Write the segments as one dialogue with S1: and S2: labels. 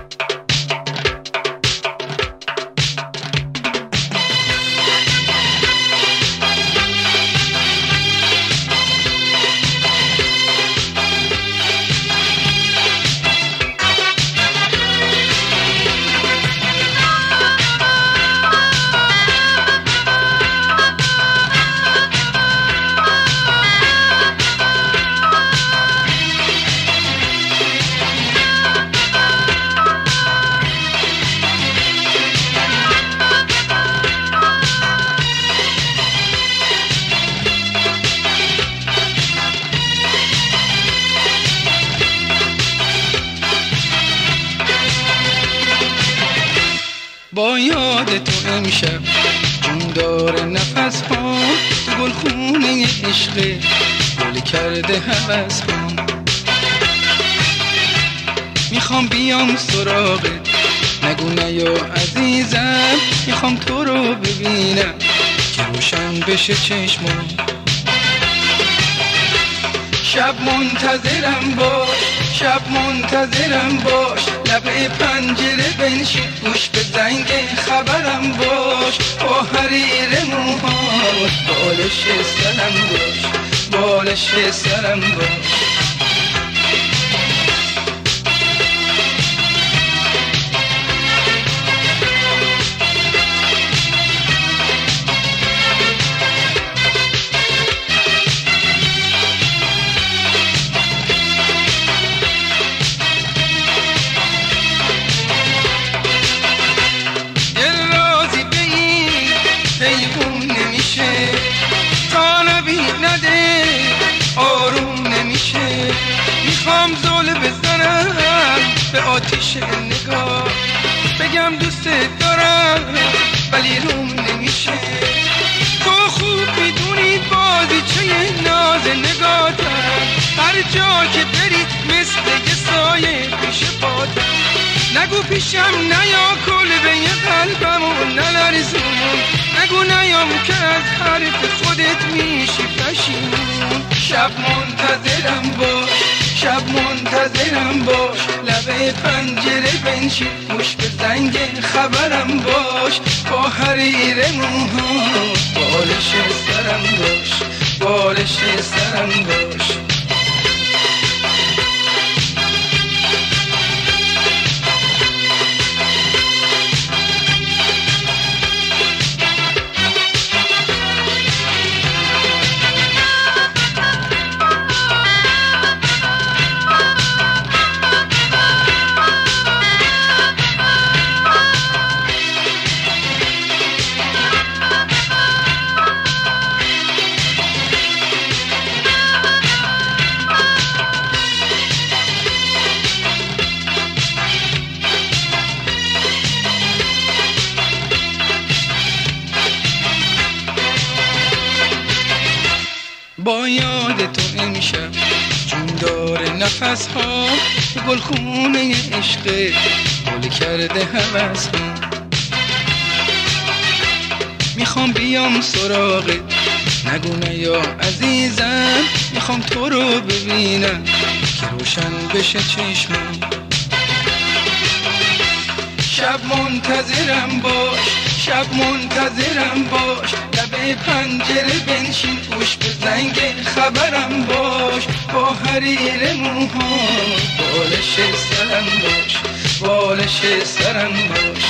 S1: با یاد تو امشب جون داره نفس ها، تو گلخونه عشق گل کرده هوس ها. میخوام بیام سراغت، نگو نیا عزیزم، میخوام تو رو ببینم که روشن بشه چشمم. شب منتظرم باش، شب منتظرم باش، لبه پنجره بنشین، گوش به زنگ خبرم باش. با حریر موهات بالش سرم باش، بالش سرم باش. حیوون نمیشه تا نبی نده، آروم نمیشه. میخوام زل بزنم به آتیش نگاه، بگم دوست دارم ولی روم نمیشه. تو خوب میدونی بازیچه ناز نگاتم، هر جا که بری مثل یه سایه پیش پاتم. نگو پیشم نیا کلبه قلبم و نلرزون، نگو نیام که از حرف خودت میشی پشیمون. شب منتظرم باش، شب منتظرم باش، لبه پنجره بنشین، گوش به زنگ خبرم باش. با حریر موهات بالش سرم باش، بالش سرم باش. با یاد تو امشب جون داره نفس ها، تو گلخونه عشق گل کرده هوس ها. میخوام بیام سراغت، نگو نیا عزیزم، میخوام تو رو ببینم که روشن بشه چشمم. شب منتظرم باش، شب منتظرم باش، لبه پنجره بنشین، گوش به زنگ خبرم باش. با حریر موهات بالش سرم باش، بالش سرم باش.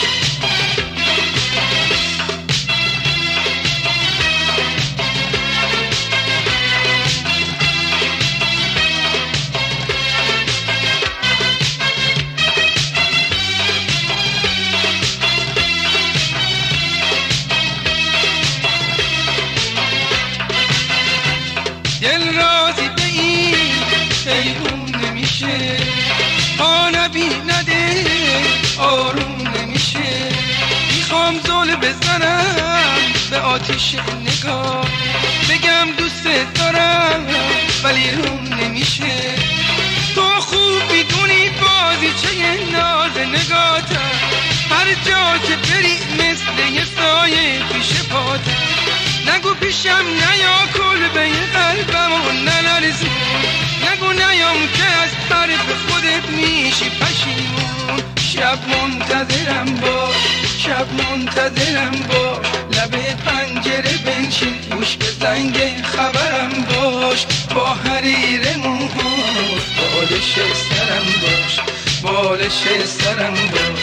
S1: دل راضی به این حیوون نمیشه تا نبی نده، آروم نمیشه. میخوام زل بزنم به آتیش نگاه، بگم دوست دارم ولی روم نمیشه. تو خوب میدونی بازیچه ناز نگاتم، هر جا که بری مثل یه سایه پیش پاتم. نگو پیشم نیا کلبه قلبم و نلرزون، نگو نیام که از حرف خودت میشی پشیمون. شب شب منتظرم باش، شب منتظرم باش، لبه پنجره بنشین گوش به زنگ خبرم باش، با حریر موهات بالش سرم باش، بالش سرم باش.